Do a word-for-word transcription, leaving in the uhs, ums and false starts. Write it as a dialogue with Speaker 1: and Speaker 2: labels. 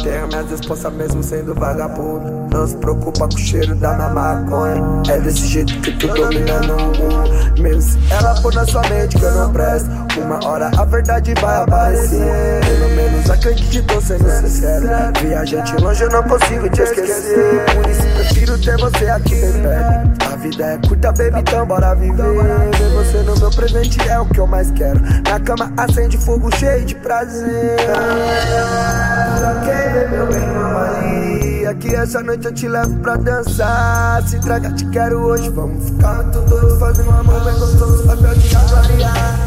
Speaker 1: cheio, minhas respostas mesmo sendo vagabundo. Não se preocupa com o cheiro da minha maconha. É desse jeito que tu dominando o mundo. Mesmo se ela pôr na sua mente que eu não presto, uma hora a verdade vai aparecer. Pelo menos acredite, tô sendo sincero. Viajante longe eu não consigo te esquecer. Por isso prefiro ter você aqui bem perto. A vida é curta, baby, então bora viver. Ver você no meu presente é o que eu mais quero. Na cama acende fogo cheio de prazer. Pra quem vê meu bem, ali. Aqui essa noite eu te levo pra dançar. Se traga, te quero hoje, vamos ficar muito doido. Fazer um amor bem gostoso, papel de avaliar.